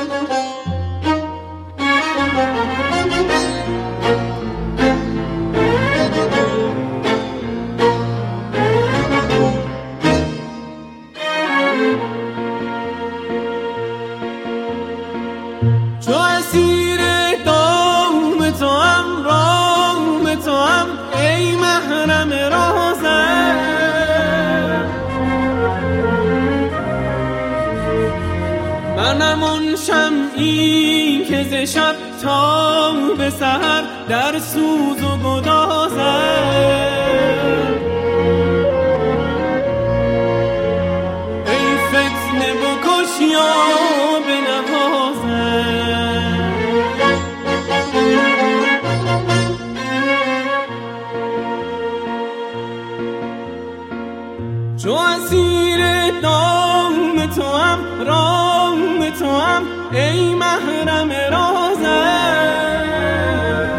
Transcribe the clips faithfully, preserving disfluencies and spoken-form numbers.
چو اسیر دام تو هم رام تو هم ای محرم رازم، منم اون شمعی که ز شب تا به سحر در سوز و گدازم. ای فتنه بکش یا بنوازم، چو اسیر دام تو هم رام تو هم ای محرم رازم،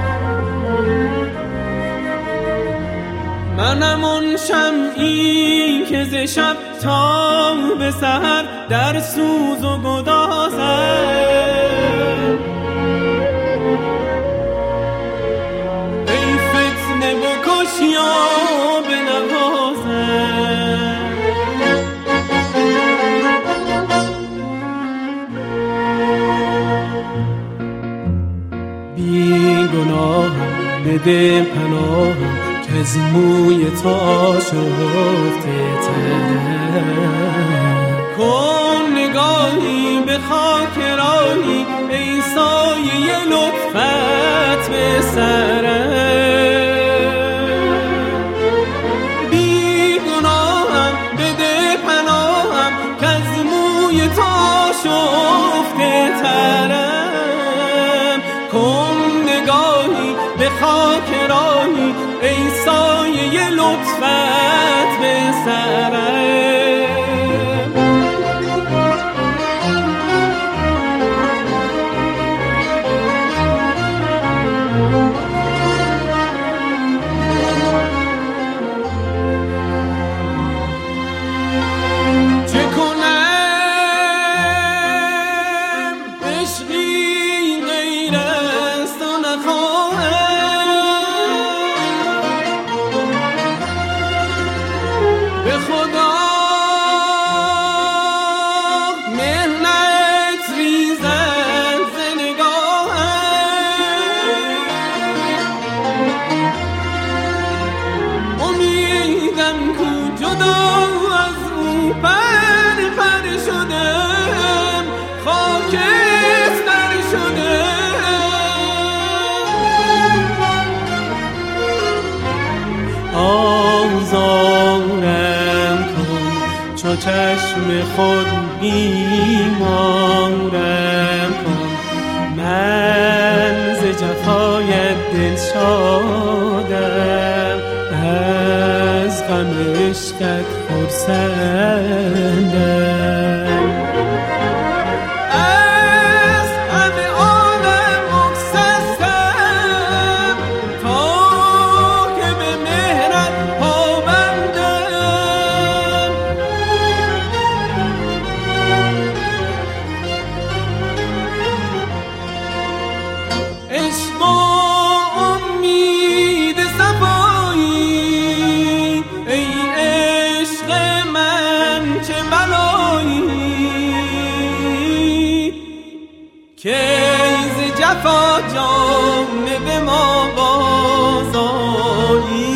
منم اون شمعی که ز شب تا به سحر در سوز و گدازم. ای فتنه بکش یا بنوازم، بی گناهم بده پناهم که از موی تو آشفته ترم. کن نگاهی به خاک راهی ای سایه لطفت به سرم. بی گناهم بده پناهم که از موی تو آشفته ترم. کن نگاهی به خاک راهی ای سایه لطفت به سرم. چه کنم عشقی غیر از تو نخواهم، به خدا مهنت ریزد ز نگاهم. امیدم کو جدا از او پر پر شدم، خاکستر شدم. آزارم کن چو چشم خود بیمارم کن، من ز جفایت دل شادم، از غم عشقت خرسندم. از همه عالم مگسستم تا که به مهرت پابندم. عشق و امید صفایی ای عشق من چه بلایی، که ز جفا جانب ما بازآیی.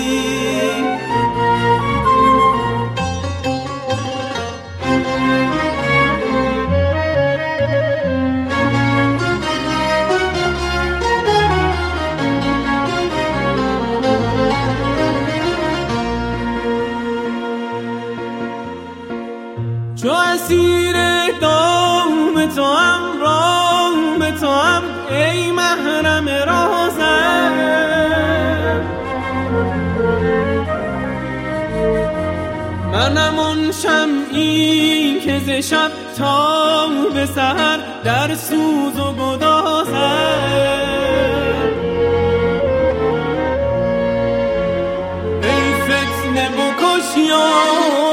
چو اسیر دام تو هم رام تو هم ای محرم رازم، منم اون شمعی که ز شب تا به سحر در سوز و گدازم. ای فتنه بکش یا